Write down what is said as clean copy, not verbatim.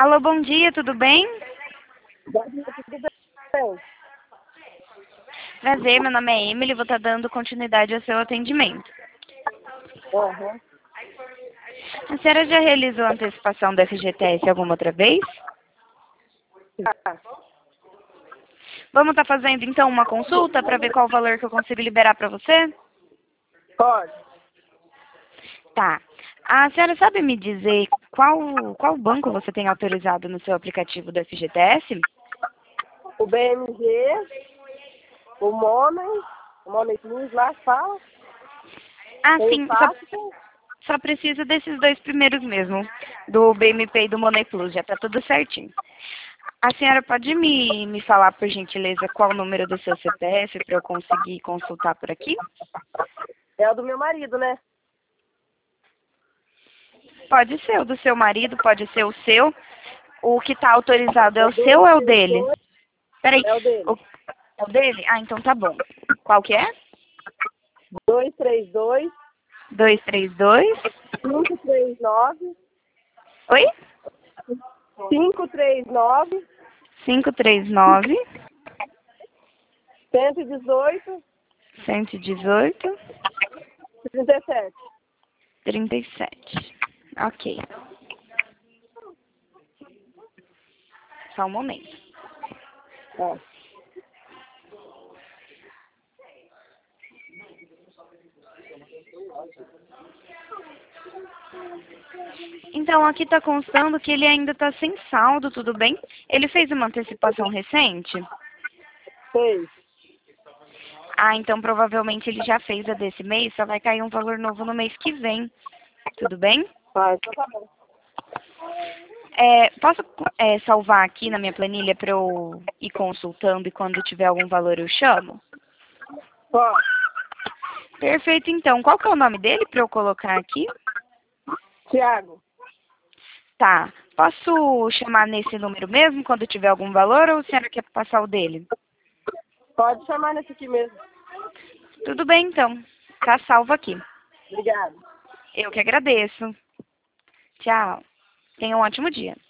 Alô, bom dia, tudo bem? Bom dia, tudo bem? Prazer, meu nome é Emily, vou estar dando continuidade ao seu atendimento. Uhum. A senhora já realizou a antecipação do FGTS alguma outra vez? Já. Vamos estar fazendo então uma consulta para ver qual o valor que eu consigo liberar para você? Pode. Tá. A senhora sabe me dizer qual banco você tem autorizado no seu aplicativo do FGTS? O BMG, o Money Plus lá fala. Ah, Tem o sim, Fácil. só preciso desses dois primeiros mesmo, do BMP e do Money Plus, já tá tudo certinho. A senhora pode me falar, por gentileza, qual o número do seu CPF para eu conseguir consultar por aqui? É o do meu marido, né? Pode ser o do seu marido, pode ser o seu. O que está autorizado é É o seu ou é o dois, dele? Peraí, é o dele. o, é o dele? Ah, então tá bom. Qual que é? 232 232. 539 Oi? 539 539. 118 118. 37. 37. Ok. Só um momento. É. Então, aqui está constando que ele ainda está sem saldo, tudo bem? Ele fez uma antecipação recente? Fez. Ah, então provavelmente ele já fez a desse mês, só vai cair um valor novo no mês que vem. Tudo bem? Então tá bom. Posso salvar aqui na minha planilha para eu ir consultando e quando tiver algum valor eu chamo? Pode. Perfeito, então. Qual que é o nome dele para eu colocar aqui? Tiago. Tá. Posso chamar nesse número mesmo quando tiver algum valor ou a senhora quer passar o dele? Pode chamar nesse aqui mesmo. Tudo bem, então. Tá salvo aqui. Obrigado. Eu que agradeço. Tchau. Tenha um ótimo dia.